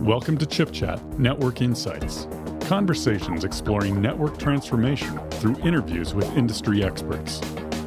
Welcome to Chip Chat Network Insights. Conversations exploring network transformation through interviews with industry experts.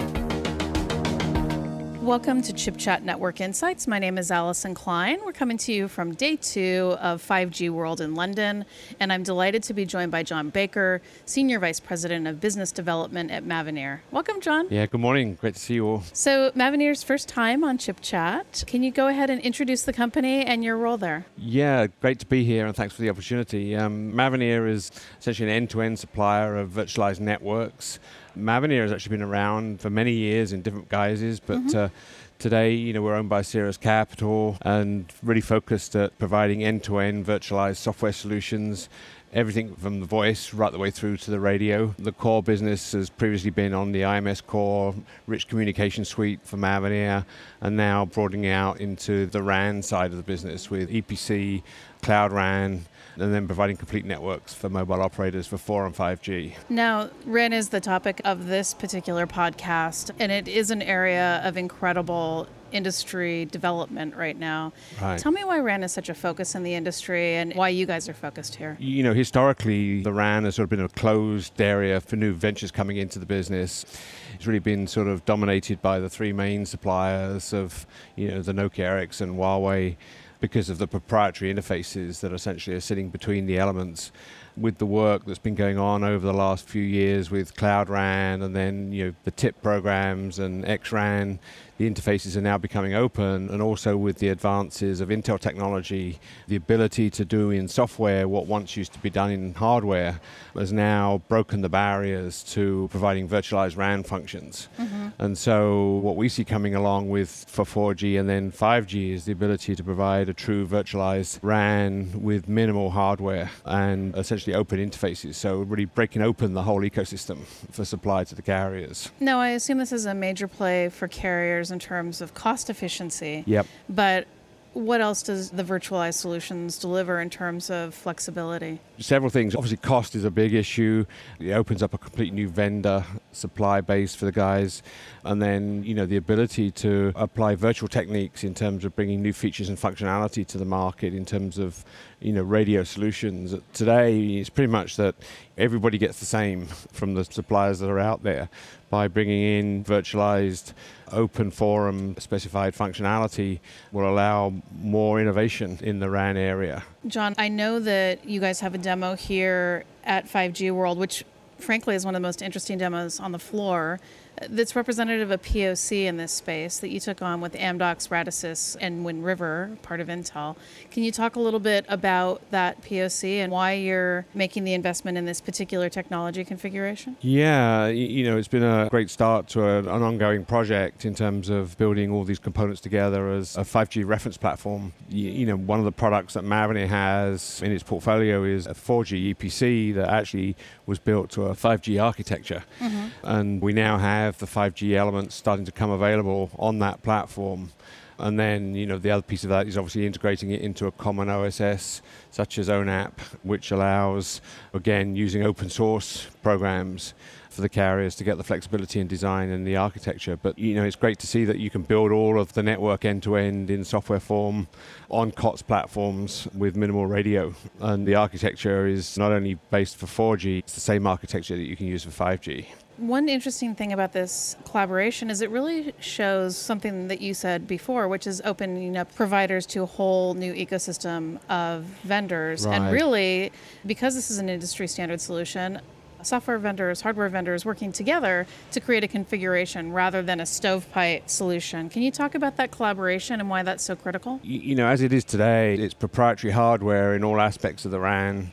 Welcome to Chip Chat Network Insights. My name is Allison Klein. We're coming to you from day 2 of 5G World in London, and I'm delighted to be joined by John Baker, Senior Vice President of Business Development at Mavenir. Welcome, John. Yeah, good morning. Great to see you all. So Mavenir's first time on Chip Chat. Can you go ahead and introduce the company and your role there? Yeah, great to be here, and thanks for the opportunity. Mavenir is essentially an end-to-end supplier of virtualized networks. Mavenir has actually been around for many years in different guises, but today, we're owned by Cirrus Capital and really focused at providing end-to-end virtualized software solutions, everything from the voice right the way through to the radio. The core business has previously been on the IMS core, rich communication suite for Mavenir, and now broadening out into the RAN side of the business with EPC, Cloud RAN, and then providing complete networks for mobile operators for 4 and 5G. Now, RAN is the topic of this particular podcast, and it is an area of incredible industry development right now. Right. Tell me why RAN is such a focus in the industry and why you guys are focused here. Historically, the RAN has sort of been a closed area for new ventures coming into the business. It's really been sort of dominated by the 3 main suppliers of, the Nokia, Ericsson, Huawei, because of the proprietary interfaces that essentially are sitting between the elements. With the work that's been going on over the last few years with Cloud RAN and then the TIP programs and XRAN, the interfaces are now becoming open, and also with the advances of Intel technology, the ability to do in software what once used to be done in hardware has now broken the barriers to providing virtualized RAN functions. And so what we see coming along with for 4G and then 5G is the ability to provide a true virtualized RAN with minimal hardware and essentially open interfaces, so really breaking open the whole ecosystem for supply to the carriers. Now, I assume this is a major play for carriers in terms of cost efficiency. Yep. But what else does the virtualized solutions deliver in terms of flexibility? Several things. Obviously, cost is a big issue. It opens up a complete new vendor supply base for the guys. And then, the ability to apply virtual techniques in terms of bringing new features and functionality to the market in terms of, radio solutions. Today, it's pretty much that everybody gets the same from the suppliers that are out there. By bringing in virtualized open forum specified functionality will allow more innovation in the RAN area. John, I know that you guys have a demo here at 5G World, which frankly is one of the most interesting demos on the floor, that's representative of POC in this space that you took on with Amdocs, Radisys, and Wind River, part of Intel. Can you talk a little bit about that POC and why you're making the investment in this particular technology configuration? Yeah, it's been a great start to an ongoing project in terms of building all these components together as a 5G reference platform. One of the products that Mavenir has in its portfolio is a 4G EPC that actually was built to a 5G architecture. And we now have the 5G elements starting to come available on that platform. And then, the other piece of that is obviously integrating it into a common OSS, such as ONAP, which allows, again, using open source programs for the carriers to get the flexibility and design and the architecture. But, it's great to see that you can build all of the network end-to-end in software form on COTS platforms with minimal radio. And the architecture is not only based for 4G, it's the same architecture that you can use for 5G. One interesting thing about this collaboration is it really shows something that you said before, which is opening up providers to a whole new ecosystem of vendors. Right. And really, because this is an industry standard solution, software vendors, hardware vendors working together to create a configuration rather than a stovepipe solution. Can you talk about that collaboration and why that's so critical? As it is today, it's proprietary hardware in all aspects of the RAN.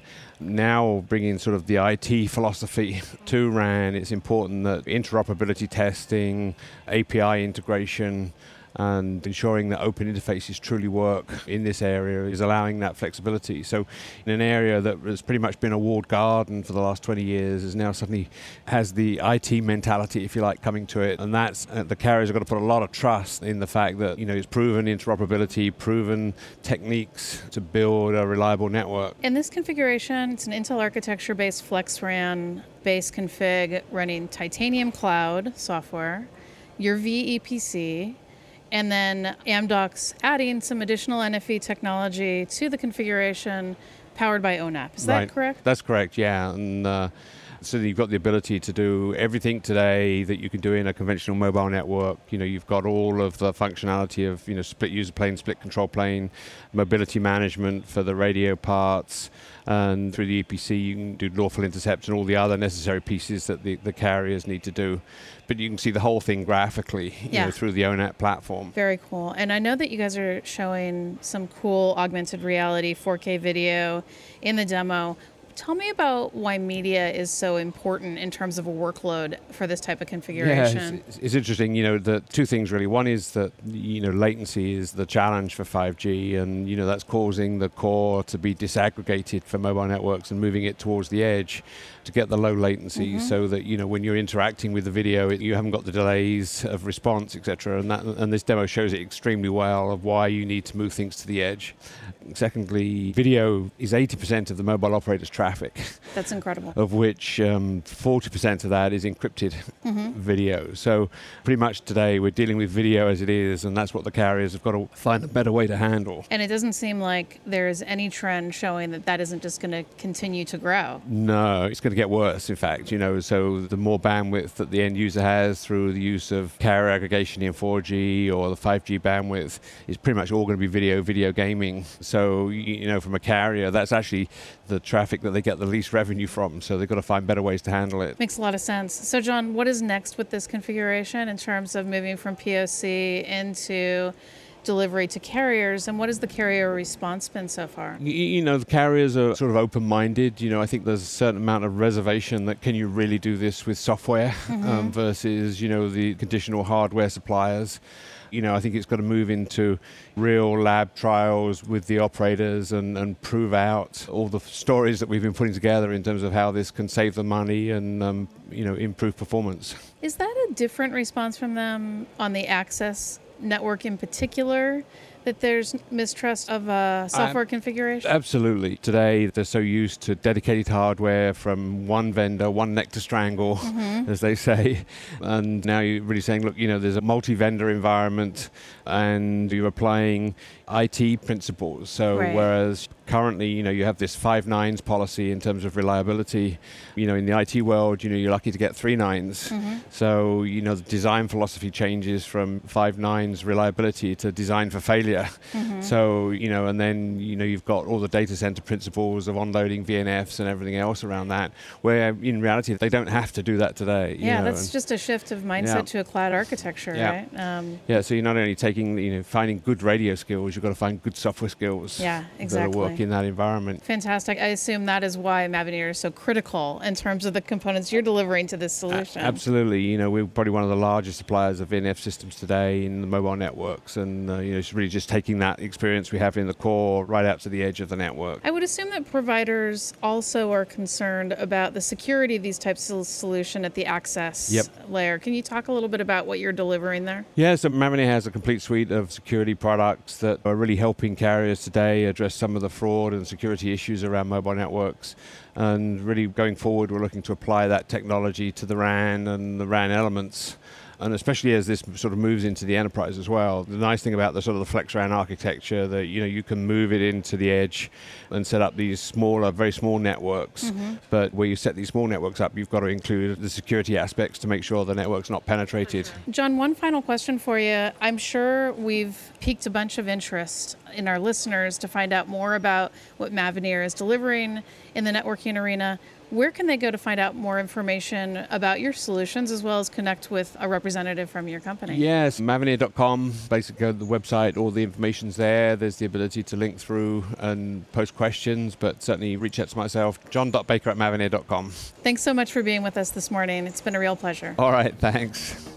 Now bringing sort of the IT philosophy to RAN, it's important that interoperability testing, API integration, and ensuring that open interfaces truly work in this area is allowing that flexibility. So in an area that has pretty much been a walled garden for the last 20 years is now suddenly has the IT mentality, if you like, coming to it. And that's, the carriers have got to put a lot of trust in the fact that, it's proven interoperability, proven techniques to build a reliable network. In this configuration, it's an Intel architecture-based FlexRAN base config running Titanium Cloud software, your vEPC, and then Amdocs adding some additional NFV technology to the configuration powered by ONAP. Is that correct? That's correct, yeah. And so you've got the ability to do everything today that you can do in a conventional mobile network. You've got all of the functionality of, split user plane, split control plane, mobility management for the radio parts, and through the EPC you can do lawful intercept and all the other necessary pieces that the carriers need to do. But you can see the whole thing graphically through the ONAP platform. Very cool. And I know that you guys are showing some cool augmented reality 4K video in the demo. Tell me about why media is so important in terms of a workload for this type of configuration. Yeah, it's interesting. The two things really. One is that latency is the challenge for 5G, and that's causing the core to be disaggregated for mobile networks and moving it towards the edge to get the low latency, so that when you're interacting with the video, you haven't got the delays of response, etc. And this demo shows it extremely well of why you need to move things to the edge. Secondly, video is 80% of the mobile operator's traffic. That's incredible. Of which 40% of that is encrypted video. So pretty much today we're dealing with video as it is, and that's what the carriers have got to find a better way to handle. And it doesn't seem like there's any trend showing that isn't just going to continue to grow. No, it's going to get worse, in fact. So the more bandwidth that the end user has through the use of carrier aggregation in 4G or the 5G bandwidth is pretty much all going to be video gaming. So, from a carrier, that's actually the traffic that they get the least revenue from. So they've got to find better ways to handle it. Makes a lot of sense. So, John, what is next with this configuration in terms of moving from POC into delivery to carriers, and what has the carrier response been so far? The carriers are sort of open-minded. I think there's a certain amount of reservation that can you really do this with software versus, the conditional hardware suppliers. I think it's got to move into real lab trials with the operators and prove out all the stories that we've been putting together in terms of how this can save them money and, improve performance. Is that a different response from them on the access network in particular, that there's mistrust of software configuration? Absolutely. Today, they're so used to dedicated hardware from one vendor, one neck to strangle, as they say. And now you're really saying, look, there's a multi-vendor environment and you're applying IT principles. So whereas currently, you have this 5 nines policy in terms of reliability, in the IT world, you're lucky to get 3 nines. So, the design philosophy changes from 5 nines reliability to design for failure. So, and then, you've got all the data center principles of onloading VNFs and everything else around that, where in reality, they don't have to do that today. That's just a shift of mindset to a cloud architecture, right? So you're not only taking, finding good radio skills, you've got to find good software skills that work in that environment. Fantastic. I assume that is why Mavenir is so critical in terms of the components you're delivering to this solution. Absolutely. We're probably one of the largest suppliers of VNF systems today in the mobile networks, and it's really just taking that experience we have in the core right out to the edge of the network. I would assume that providers also are concerned about the security of these types of solution at the access layer. Can you talk a little bit about what you're delivering there? Yeah, so Mavenir has a complete suite of security products that are really helping carriers today address some of the fraud and security issues around mobile networks. And really going forward, we're looking to apply that technology to the RAN and the RAN elements. And especially as this sort of moves into the enterprise as well. The nice thing about the sort of the FlexRAN architecture that you can move it into the edge and set up these smaller, very small networks. But where you set these small networks up, you've got to include the security aspects to make sure the network's not penetrated. John, one final question for you. I'm sure we've piqued a bunch of interest in our listeners to find out more about what Mavenir is delivering in the networking arena. Where can they go to find out more information about your solutions as well as connect with a representative from your company? Yes, mavenir.com. Basically go to the website, all the information's there. There's the ability to link through and post questions, but certainly reach out to myself, john.baker@mavenir.com. Thanks so much for being with us this morning. It's been a real pleasure. All right, thanks.